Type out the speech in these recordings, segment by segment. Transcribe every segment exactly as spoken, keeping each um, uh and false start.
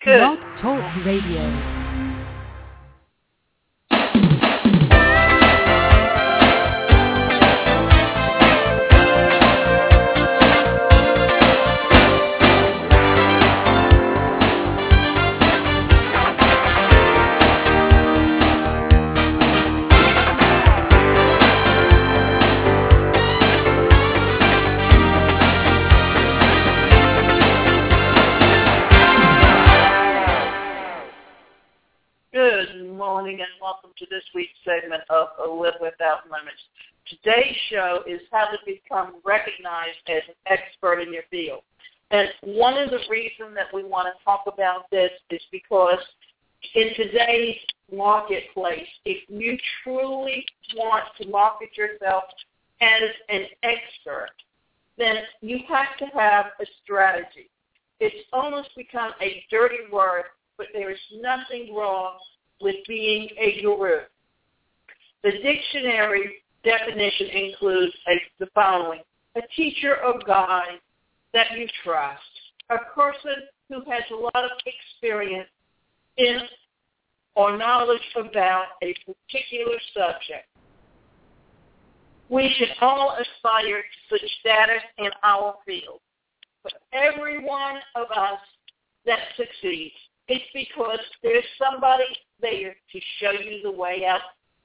Blog Talk Radio. And welcome to this week's segment of Live Without Limits. Today's show is how to become recognized as an expert in your field. And one of the reasons that we want to talk about this is because in today's marketplace, if you truly want to market yourself as an expert, then you have to have a strategy. It's almost become a dirty word, but there is nothing wrong with being a guru. The dictionary definition includes a, the following: a teacher or guide that you trust, a person who has a lot of experience in or knowledge about a particular subject. We should all aspire to such status in our field. But every one of us that succeeds, it's because there's somebody there to show you the way out.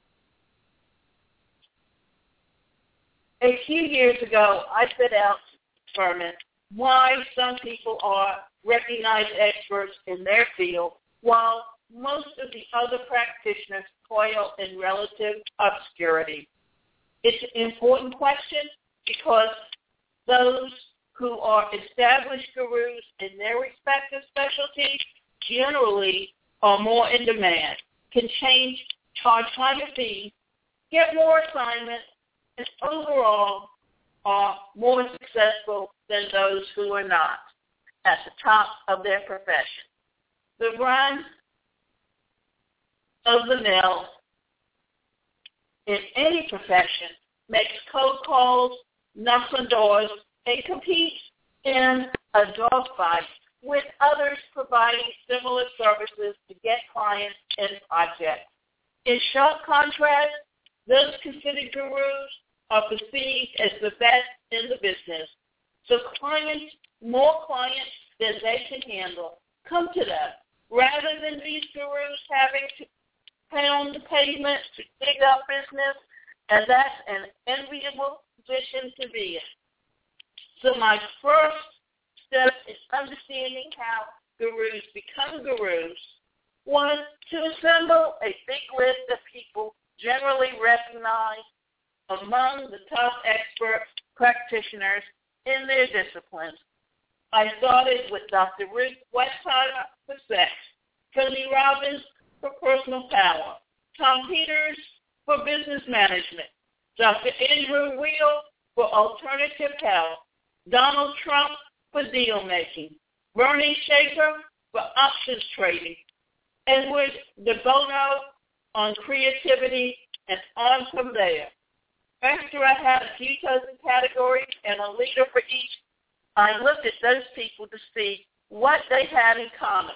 A few years ago, I set out to determine why some people are recognized experts in their field, while most of the other practitioners toil in relative obscurity. It's an important question because those who are established gurus in their respective specialties generally are more in demand, can change, charge higher fees, get more assignments, and overall are more successful than those who are not at the top of their profession. The run of the mill in any profession makes cold calls, knocks on doors, and competes in a dogfight with others providing similar services to get clients and projects. In sharp contrast, those considered gurus are perceived as the best in the business. So clients, more clients than they can handle, come to them, rather than these gurus having to pound the pavement to dig up business, and that's an enviable position to be in. So my first step is understanding how gurus become gurus. One, to assemble a big list of people generally recognized among the top expert practitioners in their disciplines. I started with Doctor Ruth Westheimer for sex, Tony Robbins for personal power, Tom Peters for business management, Doctor Andrew Weil for alternative health, Donald Trump for deal making, Bernie Schaefer for options trading, Edward DeBono on creativity, and on from there. After I had a few dozen categories and a leader for each, I looked at those people to see what they had in common.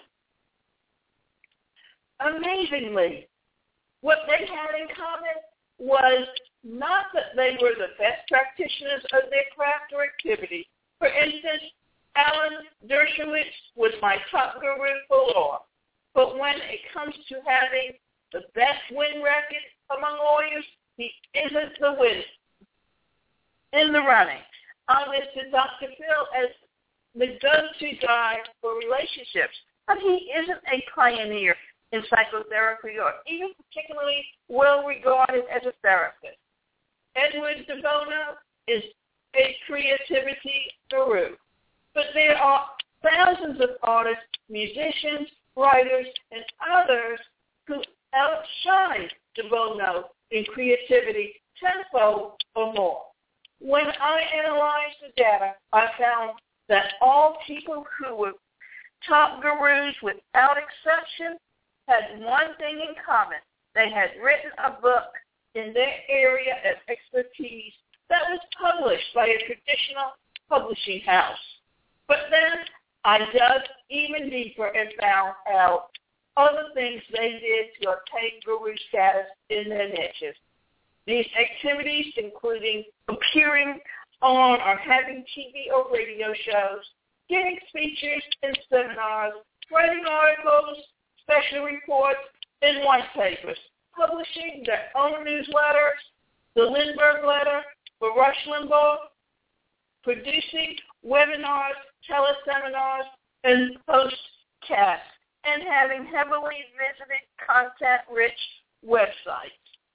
Amazingly, what they had in common was not that they were the best practitioners of their craft or activity. For instance, Alan Dershowitz was my top guru for law. But when it comes to having the best win record among lawyers, he isn't the winner in the running. I listed Doctor Phil as the go-to guy for relationships, but he isn't a pioneer in psychotherapy or even particularly well-regarded as a therapist. Edward DeBono is a creativity guru. But there are thousands of artists, musicians, writers, and others who outshine DeBono in creativity tenfold or more. When I analyzed the data, I found that all people who were top gurus without exception had one thing in common. They had written a book in their area of expertise that was published by a traditional publishing house. But then I dug even deeper and found out other things they did to obtain guru status in their niches. These activities, including appearing on or having T V or radio shows, giving speeches and seminars, writing articles, special reports, and white papers, publishing their own newsletters, the Lindbergh Letter for Rush Limbaugh, producing webinars, teleseminars, and postcasts, and having heavily visited content-rich websites.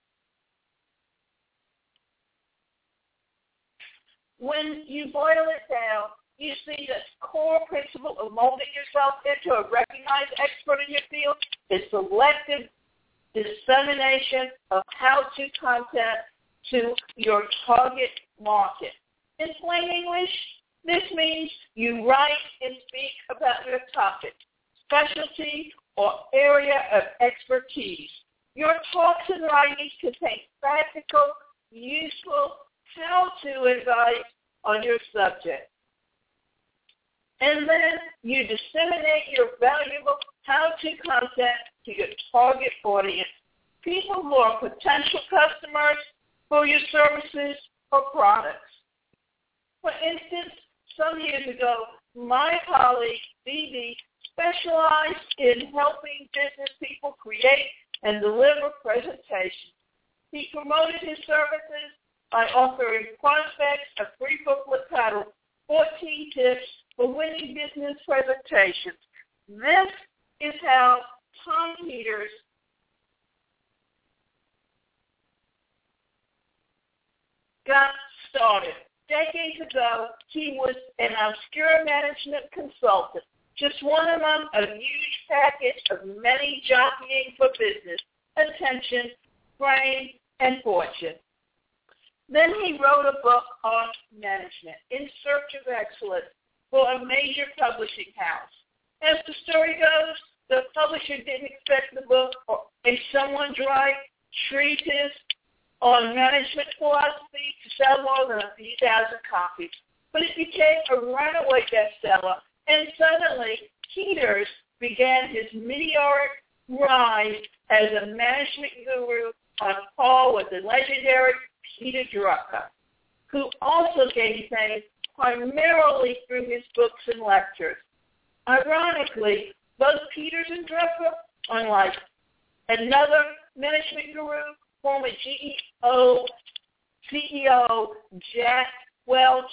When you boil it down, you see the core principle of molding yourself into a recognized expert in your field is selective dissemination of how-to content to your target market. In plain English, this means you write and speak about your topic, specialty, or area of expertise. Your talks and writings contain practical, useful, how-to advice on your subject. And then you disseminate your valuable how-to content to your target audience, people who are potential customers for your services or products. For instance, some years ago, my colleague, B B, specialized in helping business people create and deliver presentations. He promoted his services by offering prospects a free booklet titled fourteen Tips for Winning Business Presentations. This is how Tom Peters got started. Decades ago, he was an obscure management consultant, just one among a huge package of many jockeying for business, attention, fame, and fortune. Then he wrote a book on management, In Search of Excellence, for a major publishing house. As the story goes, the publisher didn't expect the book or a somewhat dry treatise on management philosophy to sell more than a few thousand copies. But it became a runaway bestseller, and suddenly Peters began his meteoric rise as a management guru on par with the legendary Peter Drucker, who also gained fame primarily through his books and lectures. Ironically, both Peters and Drucker, unlike another management guru, former G E O, C E O Jack Welch,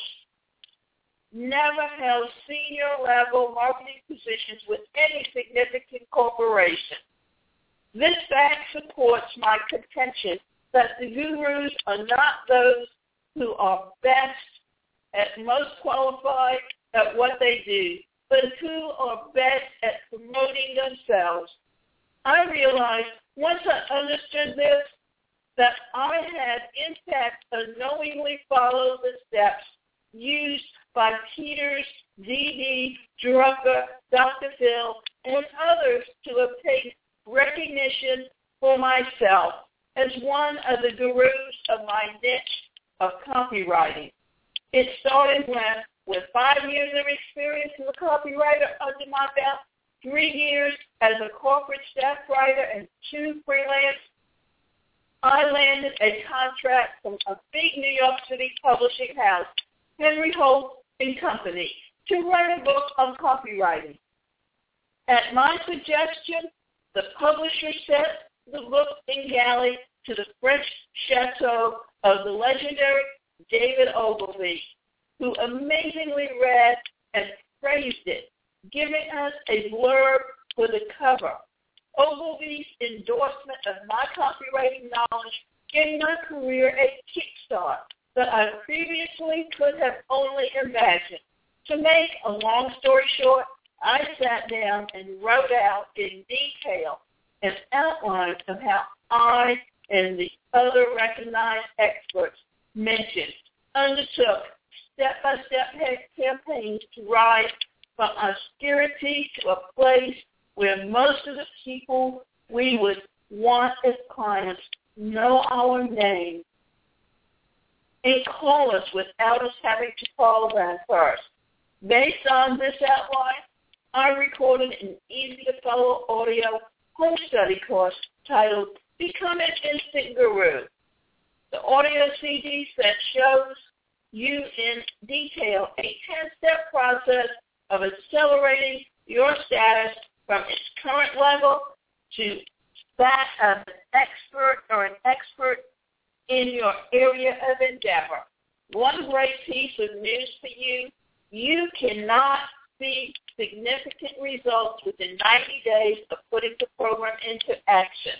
never held senior-level marketing positions with any significant corporation. This fact supports my contention that the gurus are not those who are best and most qualified at what they do, but who are best at promoting themselves. I realized once I understood this that I had, in fact, unknowingly followed the steps used by Peters, D D, Drucker, Doctor Phil, and others to obtain recognition for myself as one of the gurus of my niche of copywriting. It started when, with five years of experience as a copywriter under my belt, three years as a corporate staff writer, and two freelance, I landed a contract from a big New York City publishing house, Henry Holt and Company, to write a book on copywriting. At my suggestion, the publisher sent the book in galley to the French chateau of the legendary David Ogilvy, who amazingly read and praised it, giving us a blurb for the cover. Ogilvy's endorsement of my copywriting knowledge gave my career a kickstart that I previously could have only imagined. To make a long story short, I sat down and wrote out in detail an outline of how I and the other recognized experts mentioned undertook step-by-step campaigns to rise from obscurity to a place where most of the people we would want as clients know our name and call us without us having to call them first. Based on this outline, I recorded an easy-to-follow audio home study course titled Become an Instant Guru. The audio C D set shows you in detail a ten-step process of accelerating your status from its current level to that of an expert or an expert in your area of endeavor. One great piece of news for you, you cannot see significant results within ninety days of putting the program into action.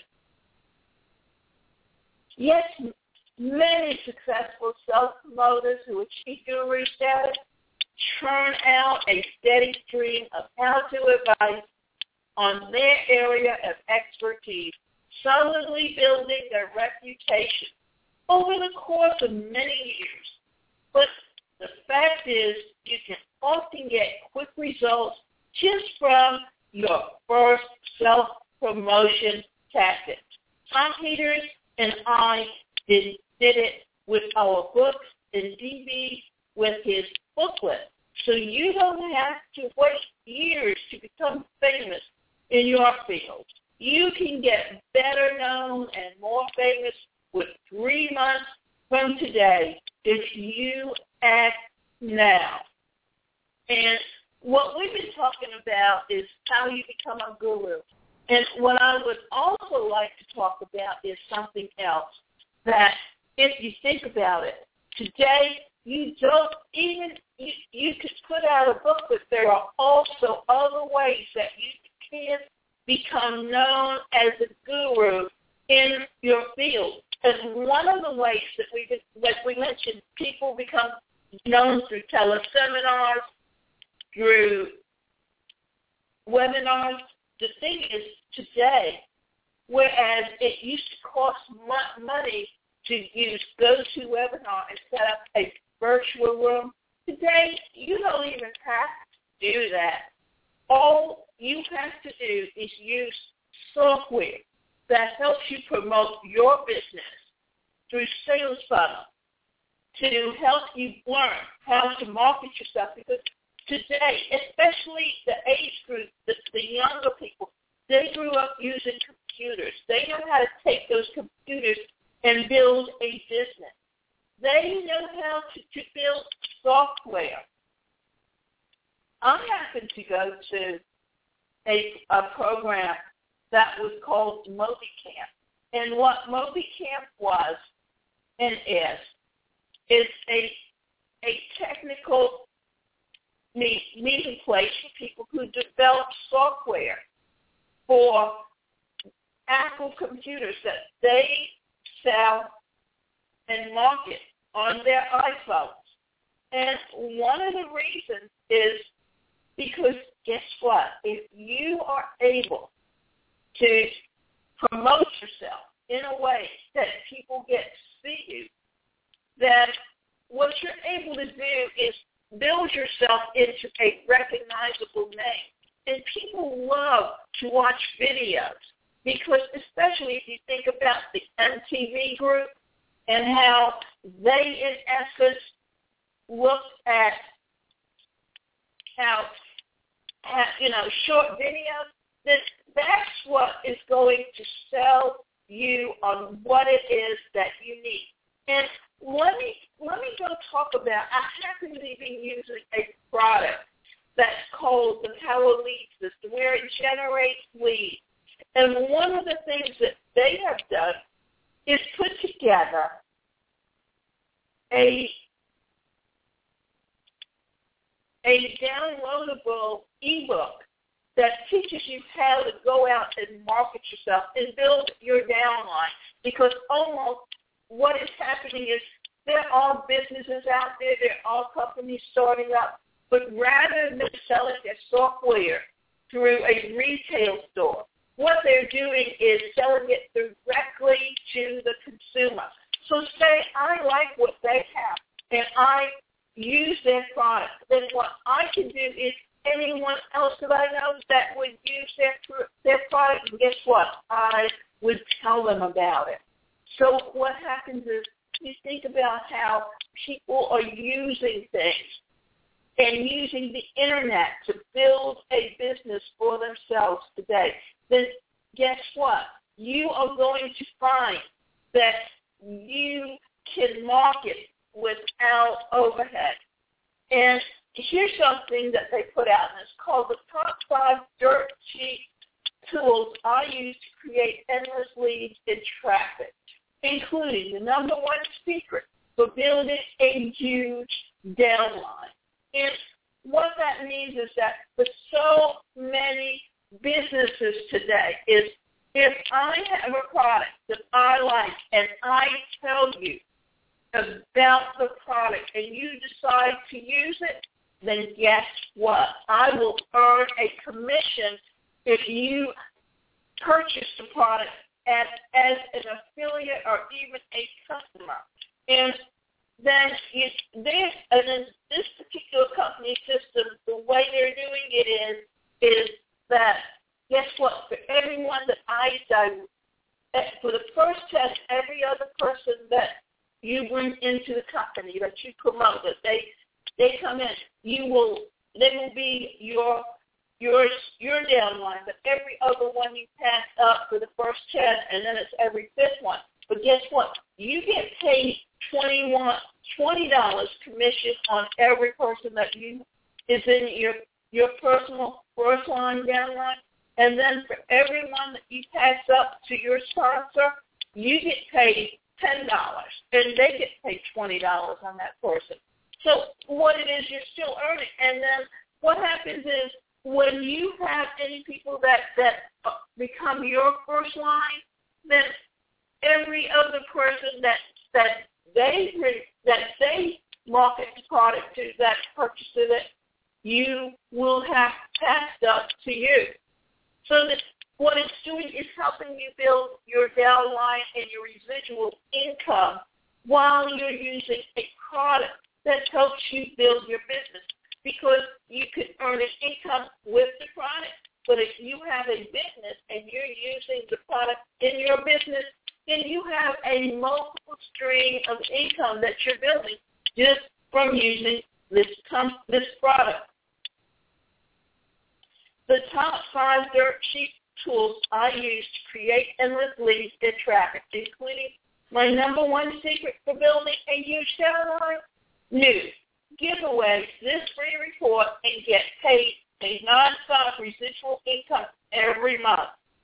Yes, many successful self-promoters who achieve guru status churn out a steady stream of how-to advice on their area of expertise, solidly building their reputation over the course of many years. But the fact is, you can often get quick results just from your first self-promotion tactics. Tom Peters and I did, did it with our books and D Vs with his booklet. So you don't have to wait years to become famous in your field. You can get better known and more famous with three months from today if you act now. And what we've been talking about is how you become a guru. And what I would also like to talk about is something else that, if you think about it, today you don't even, you, you could put out a book, but there are also other ways that you can become known as a guru in your field. And one of the ways that we, like we mentioned, people become known through teleseminars, through webinars. The thing is, today, whereas it used to cost mo- money to use GoToWebinar and set up a virtual room, today you don't even have to do that. All you have to do is use software that helps you promote your business through Sales Funnel to help you learn how to market yourself. Because today, especially the age group, the, the younger people, they grew up using computers. They know how to take those computers and build a business. They know how to, to build software. I happened to go to a, a program that was called MobiCamp. And what MobiCamp was and is, is a, a technical meet, meeting place for people who develop software for Apple computers that they sell and market on their iPhones. And one of the reasons is because, guess what? If you are able to promote yourself in a way that people get to see you, then what you're able to do is build yourself into a recognizable name. And people love to watch videos because, especially if you think about the M T V group and how they, in essence, look at how, how you know, short videos, that that's what is going to sell you on what it is that you need. And let me let me go talk about, I happen to be using a product that's called the Power Lead System, where it generates leads. And one of the things that they have done is put together a a downloadable ebook that teaches you how to go out and market yourself and build your downline. Because almost what is happening is there are businesses out there, there are companies starting up, but rather than selling their software through a retail store, what they're doing is selling it directly to the consumer. So say I like what they have and I use their product, then what I can do is anyone else that I know that would use their their product, and guess what? I would tell them about it. So what happens is you think about how people are using things and using the Internet to build a business for themselves today, then guess what? You are going to find that you can market without overhead. And here's something that they put out, and it's called the Top Five Dirt Sheet Tools I Use to Create Endless Leads and Traffic, including the number one secret for building a huge downline. And what that means is that for so many businesses today is if I have a product that I like and I tell you about the product and you decide to use it, then guess what? I will earn a commission if you purchase the product as, as an affiliate or even a customer. And then you, this, and in this particular company system, the way they're doing it is, is that, guess what? For everyone that I do, for the first test, every other person that you bring into the company, that you promote, that they they come in, you will, they will be your your your downline. But every other one you pass up for the first test, and then it's every fifth one. But guess what? You get paid twenty dollars commission on every person that you is in your your personal first line downline. And then for everyone that you pass up to your sponsor, you get paid ten dollars, and they get paid twenty dollars on that person. So what it is, you're still earning. And then what happens is when you have any people that, that become your first line, then every other person that that they that they market the product to, that purchases it, you will have passed up to you. So that what it's doing is helping you build your downline and your residual income while you're using a product that helps you build your business, because you can earn an income with the product. But if you have a business and you're using the product in your business, then you have a multiple stream of income that you're building just from using this com- this product. The top five dirt sheet tools I use to create endless leads and traffic, including my number one secret for building a huge downline, news, giveaways, this free report, and get paid a non-stop residual income every month.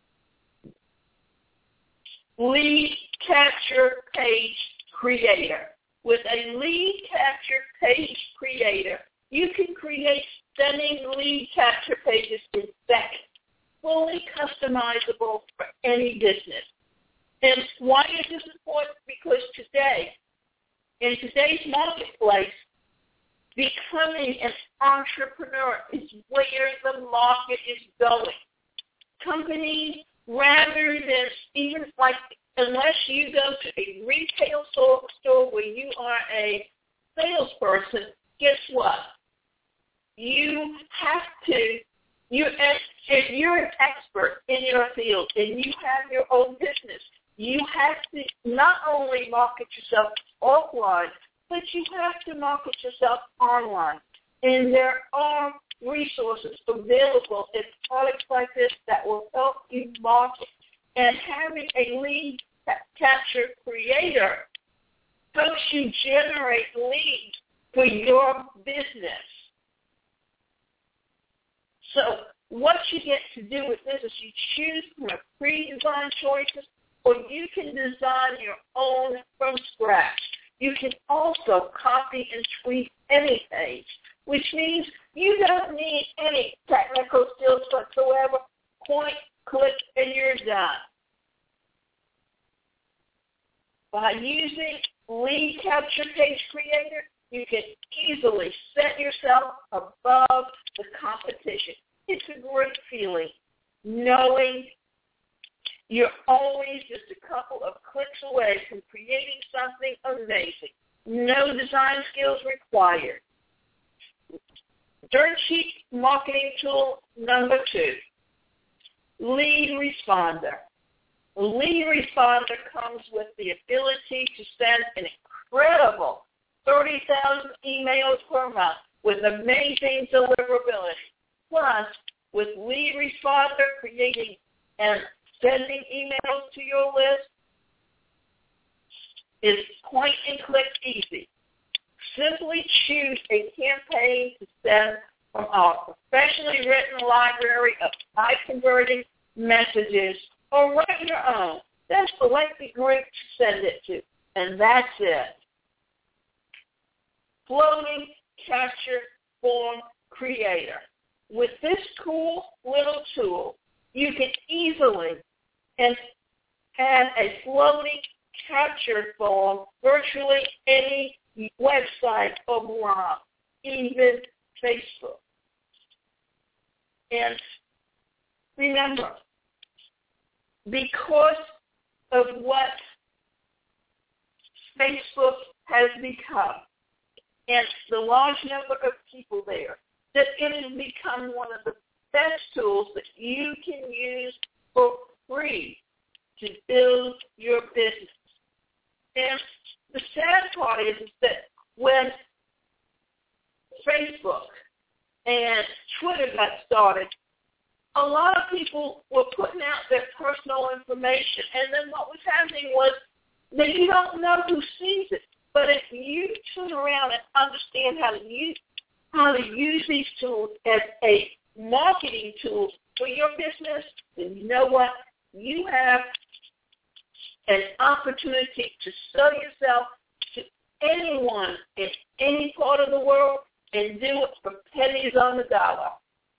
Lead capture page creator. With a lead capture page creator, you can create stunning lead capture pages in seconds, fully customizable for any business. And why is this important? Because today, in today's marketplace, becoming an entrepreneur is where the market is going. Companies, rather than even like, unless you go to a retail store, store where you are a salesperson, guess what? You have to, you're, if you're an expert in your field and you have your own business, you have to not only market yourself offline, but you have to market yourself online. And there are resources available in products like this that will help you market. And having a lead capture creator helps you generate leads for your business. So what you get to do with this is you choose from a pre-designed choices, or you can design your own from scratch. You can also copy and tweak any page, which means you don't need any technical skills whatsoever. Point, click, and you're done. By using Lead Capture Page Creator, you can easily set yourself above the competition. It's a great feeling knowing you're always just a couple of clicks away from creating something amazing. No design skills required. Dirt sheet marketing tool number two, Lead Responder. Lead Responder comes with the ability to send an incredible thirty thousand emails per month with amazing deliverability. Plus, with Lead Responder, creating and sending emails to your list is point-and-click easy. Simply choose a campaign to send from our professionally written library of high-converting messages, or write your own. That's the likely group to send it to, and that's it. Floating Capture Form Creator. With this cool little tool, you can easily and add a floating capture form virtually any website or blog, even Facebook. And remember, because of what Facebook has become and the large number of people there, that it has become one of the best tools that you can use for free to build your business. And the sad part is, is that when Facebook and Twitter got started, a lot of people were putting out their personal information, and then what was happening was that you don't know who sees it. But if you turn around and understand how to use how to use these tools as a marketing tool for your business, then you know what? You have an opportunity to sell yourself to anyone in any part of the world and do it for pennies on the dollar.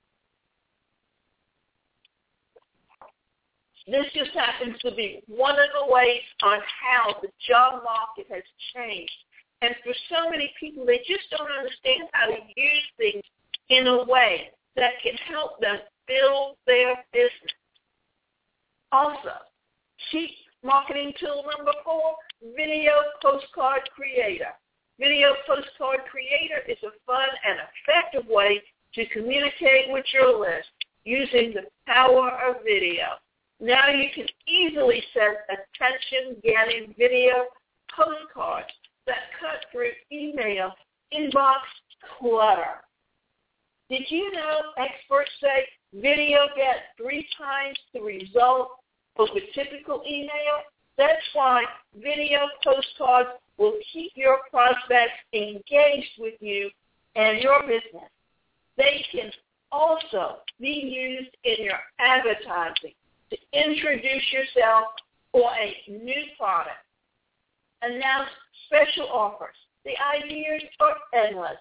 This just happens to be one of the ways on how the job market has changed. And for so many people, they just don't understand how to use things in a way that can help them build their business. Also, cheap marketing tool number four, Video Postcard Creator. Video Postcard Creator is a fun and effective way to communicate with your list using the power of video. Now you can easily send attention-getting video postcards that cut through email inbox clutter. Did you know experts say video gets three times the result of a typical email? That's why video postcards will keep your prospects engaged with you and your business. They can also be used in your advertising to introduce yourself or a new product. Announce special offers. The ideas are endless.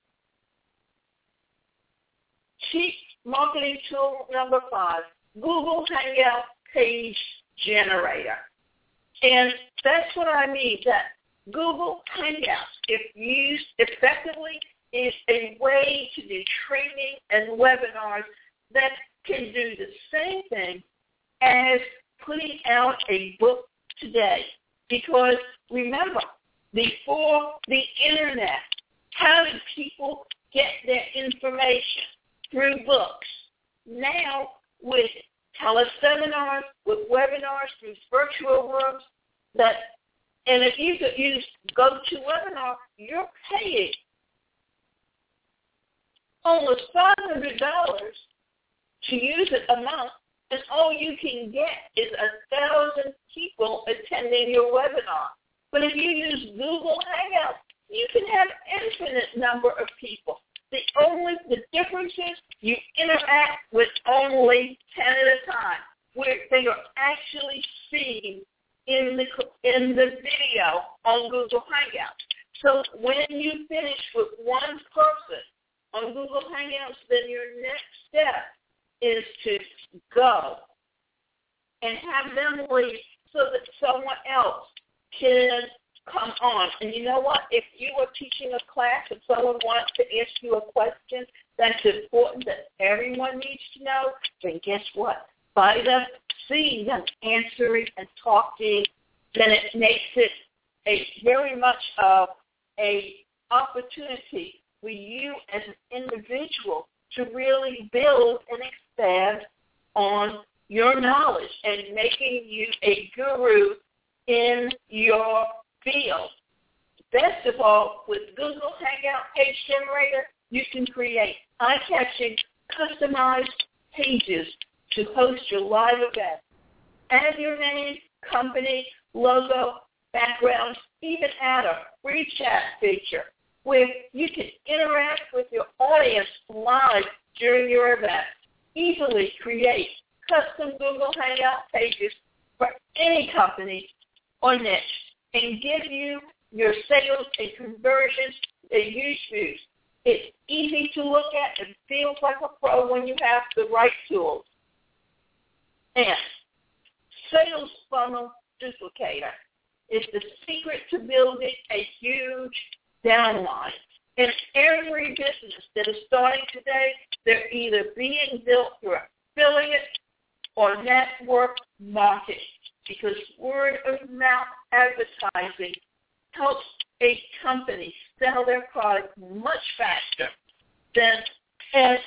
Cheap marketing tool number five, Google Hangout Page Generator. And that's what I mean, that Google Hangouts, if used effectively, is a way to do training and webinars that can do the same thing as putting out a book today. Because remember, before the Internet, how did people get their information? Through books. Now, with teleseminars, with webinars, through virtual rooms, that, and if you could use GoToWebinar, you're paying almost five hundred dollars to use it a month, and all you can get is a thousand people attending your webinar. But if you use Google Hangouts, you can have infinite number of people. The only the difference is you interact with only ten at a time, where they are actually seen in the in the video on Google Hangouts. So when you finish with one person on Google Hangouts, then your next step is to go and have them leave so that someone else can come on. And you know what? If you are teaching a class and someone wants to ask you a question that's important that everyone needs to know, then guess what? By them seeing them answering and talking, then it makes it a very much of a opportunity for you as an individual to really build and expand on your knowledge and making you a guru in your field. Best of all, with Google Hangout Page Generator, you can create eye-catching, customized pages to host your live event. Add your name, company, logo, backgrounds, even add a free chat feature where you can interact with your audience live during your event. Easily create custom Google Hangout pages for any company or niche and give you your sales and conversions a huge boost. It's easy to look at and feels like a pro when you have the right tools. And Sales Funnel Duplicator is the secret to building a huge downline. In every business that is starting today, they're either being built through affiliate or network marketing, because word of mouth advertising helps a company sell their product much faster than as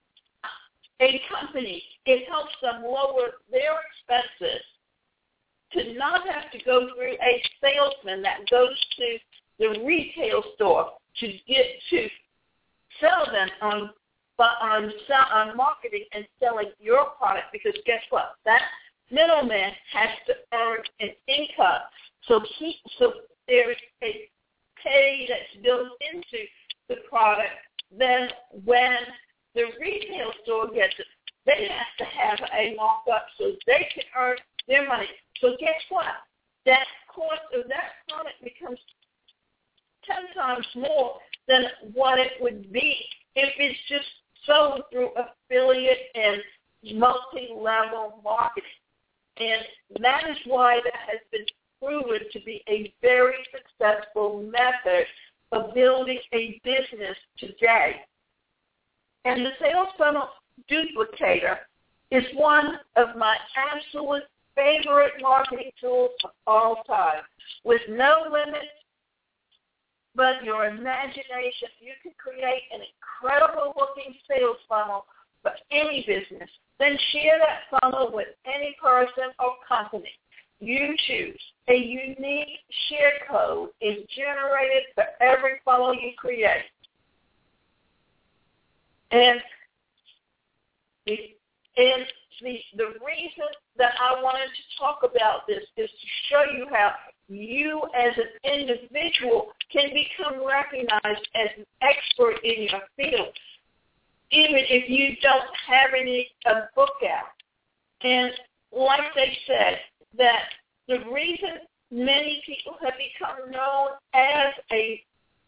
a company. It helps them lower their expenses to not have to go through a salesman that goes to the retail store to get to sell them on on, on marketing and selling your product, because guess what? That middleman has to earn an income. So he, so there's a pay that's built into the product. Then when the retail store gets it, they have to have a markup so they can earn their money. So guess what? That cost of that product becomes ten times more than what it would be if it's just sold through affiliate and multi-level marketing. And that is why that has been proven to be a very successful method of building a business today. And the Sales Funnel Duplicator is one of my absolute favorite marketing tools of all time. With no limits but your imagination, you can create an incredible-looking sales funnel for any business. Then share that funnel with any person or company you choose. A unique share code is generated for every funnel you create. And the, and the, the reason that I wanted to talk about this is to show you how you as an individual can become recognized as an expert in your field, even if you don't have any a book out. And like they said, that the reason many people have become known as a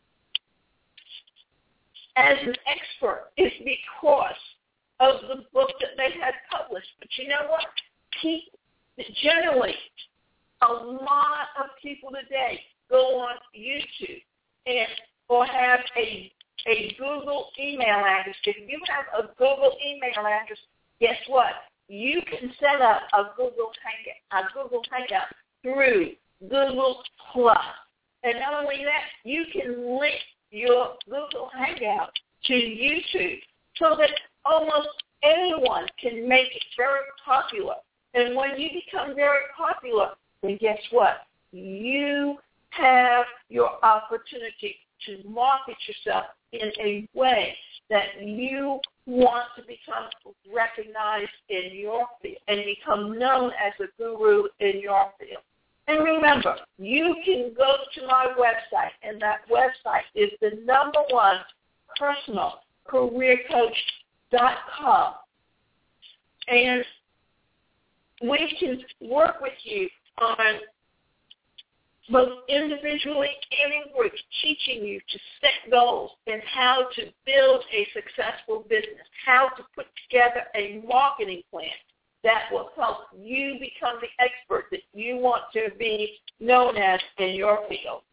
as an expert is because of the book that they had published. But you know what? He, generally, a lot of people today go on YouTube and or have a a Google email address. If you have a Google email address, guess what? You can set up a Google Hangout, a Google Hangout through Google Plus. And not only that, you can link your Google Hangout to YouTube so that almost anyone can make it very popular. And when you become very popular, then guess what? You have your opportunity to market yourself in a way that you want to become recognized in your field and become known as a guru in your field. And remember, you can go to my website, and that website is the number one personal career coach dot com. And we can work with you on both individually and in groups, teaching you to set goals and how to build a successful business, how to put together a marketing plan that will help you become the expert that you want to be known as in your field.